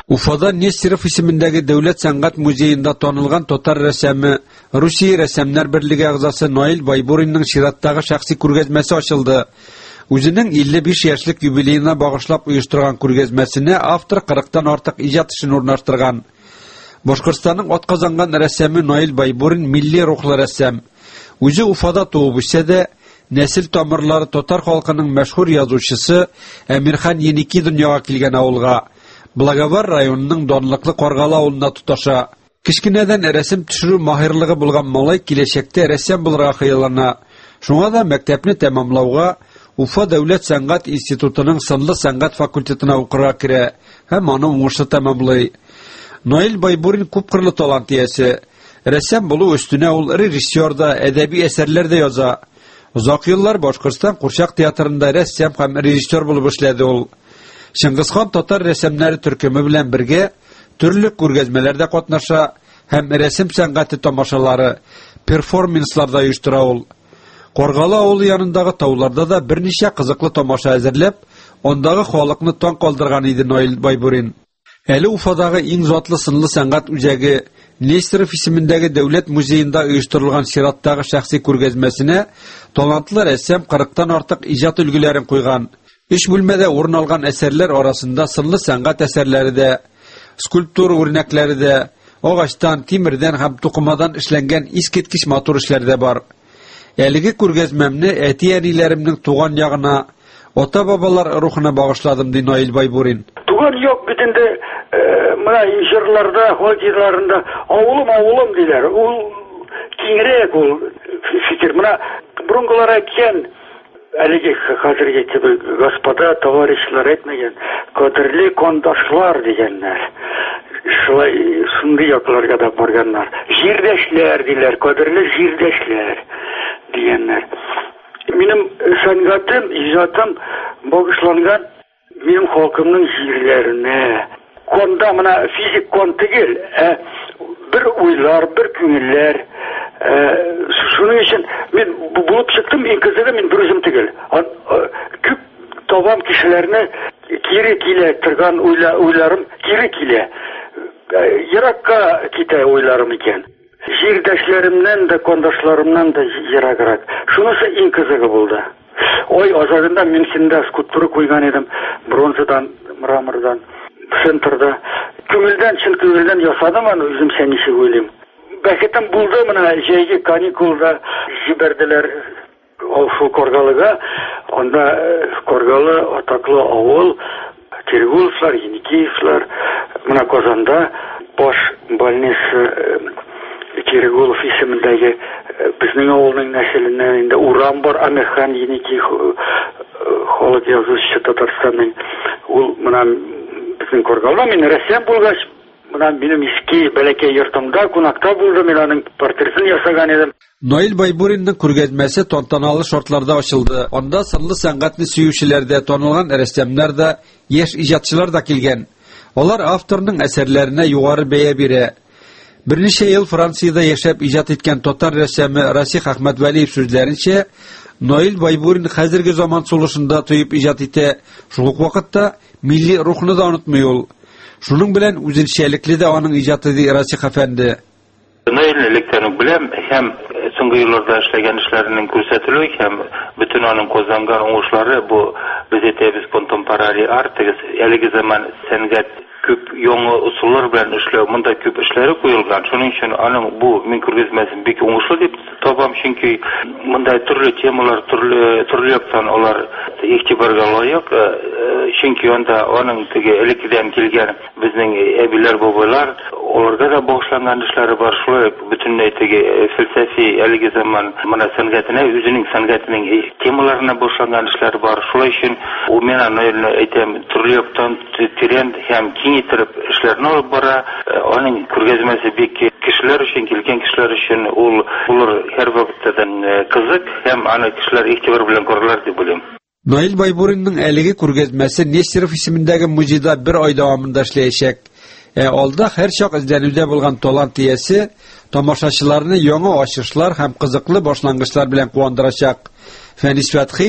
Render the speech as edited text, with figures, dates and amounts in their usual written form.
Уфада Нестеров исемендәге Дәүләт сәнгать музеенда танылган татар рәссамы, Русия рәссамнар берлеге әгъзасы Наил Байбуринның чираттагы шәхси күргәзмәсе ачылды. Үзенең 55 яшьлек юбилеена багышлап оештырган күргәзмәсенә автор 40тан артык иҗат эшен урнаштырган. Башкортстанның атказанган рәссамы Наил Байбурин милли рухлы рәссам. Үзе Уфада туып үсә дә, нәсел тамырлары татар халкының мәшһүр язучысы Әмирхан Еники дөньяга килгән авылга, Благовар районының данлыклы Каргалы авылына тоташа. Кичкенәдән рәсем төшерү маһирлыгы булган малай киләчәктә рәссам булырга хыяллана. Шуңа да мәктәпне тәмамлауга Уфа Дәүләт сәнгать институтының сынлы сәнгать факультетына укырга керә һәм аны уңышлы тәмамлый. Наил Байбурин күпкырлы талант иясе. Рәссам булу өстенә ул режиссер да, әдәби әсәрләр дә яза. Узак еллар Башкортстан Курчак театрында рәссам һәм режиссер булып эшләде ул. Шыңгызхан татар рәссамнары төркеме белән бергә төрле күргәзмәләрдә катнаша һәм рәсем сәнгате тамашалары, перформансларда оештыра ул. Каргалы авылы янындагы тауларда да берничә кызыклы тамаша әзерләп, ондагы халыкны таң калдырган иде Наил Байбурин. Әле Уфадагы иң затлы сынлы сәнгать үзәге Нестеров исемендәге Дәүләт музеенда оештырылган чираттагы шәхси күргәзмәсенә талантлы рәссам 40тан артык иҗат өлгеләрен куйган. 3 бүлмәдә урын алган әсәрләр арасында сынлы сәнгать әсәрләре дә, скульптура үрнәкләре дә, агачтан, тимердән һәм тукымадан эшләнгән искиткеч матур эшләр дә бар. Әлеге күргәзмәмне әти-әниләремнең туган ягына, ата-бабалар рухына багышладым, ди Наил Байбурин. Туган юк бит инде, менә җырларда, хатираларында авылым диләр. Ул киңрәк ул фикер. Менә бурынгылар әйткән, әлеге хәзерге кебек господа, товарищлар әйтмәгән, кадерле кондашлар дигәннәр. Шундый якларга да барганнар. Җирдәшләр диләр, кадерле җирдәшләр дигәннәр. Минем сәнгатем, иҗатым багышланган минем халкымның җирләренә. Конда менә физик кон түгел, бер уйлар, бер күңелләр. Шуның өчен мин булып чыктым, иң кызыгы мин бер үзем түгел. Күп табам кешеләрне кире килә торган уйларым кире килә. Еракка китә уйларым икән. Җирдәшләремнән дә, кондашларымнан да ераграк. Шунысы иң кызыгы булды. Ой, азагында мин синдә скульптура куйган идем, бронзадан, мрамордан, центрда. Күңелдән, чын күңелдән ясадым аны үзем ничек уйлыйм. Бәхетем булды, менә җәйге каникулда җибәрделәр шул Каргалыга. Анда Каргалы атаклы авыл, Тергуловлар, Еникеевлар, менә Казанда баш больница Тергулов исемендәге безнең авылның нәселеннән инде урам бар, Әмирхан Еникеев халык язучысы Татарстанның. Ул менә безнең Каргалда мин рәссам булгач, менә минем иске бәләкәй йортымда кунакта булды, мин аның портретін ясаган идем. Наил Байбуринның күргәзмәсе тантаналы шартларда ачылды. Анда сынлы сәнгатьне сөючеләр дә, танылган рәссамнар да, яшь иҗатчылар да килгән. Алар авторның әсәрләренә югары бәя бирә. Берничә ел Франциядә яшәп иҗат иткән татар рәссамы Расих Әхмәтвәлиев сүзләренчә, Наил Байбурин хәзерге заман сулышында тоеп иҗат итә. Шул ук вакытта милли рухны да онытмый ул. Шуның белән үзенчәлекле дә аның иҗаты ди Расих әфәнде. Наилнелектән беләм һәм соңгы елларда эшләгән эшләренең күрсәтелүе һәм bütün аның казанган уңышлары бу без әйтәбез контемпорари арт, әлеге заман сәнгать күп яңа усуллар белән эшләү, монда күп эшләре куелган. Шуның өчен аның бу мин күргәзмәсен бик уңышлы дип табам, чөнки монда төрле темалар, төрле яктан алар игътибарга лаек, чөнки анда аның теге элеккедән килгән безнең әбиләр, бабайлар, аларга да багышланган эшләре бар. Шулай бөтенләй теге фәлсәфи әлеге заман моны сәнгатенә, үзенең сәнгатенең темаларына багышланган эшләре бар. Шулай өчен ул мен аны әйтәм, төрле яктан тирән һәм киңәйтеп эшләрне алып бара. Аның күргәзмәсе бик кешеләр өчен, килгән кешеләр өчен ул һәр вакытта кызык һәм аны кешеләр игътибар белән күрәләр дип уйлыйм. Наил Байбуринның әлеге күргәзмәсе Нестеров исемендәге музейда бер ай дәвамында эшләячәк. Алда һәр чак эзләнүдә булган талант иясе тамашачыларны яңа ачышлар һәм кызыклы башлангычлар белән куандырачак. Фәнис Фәтхи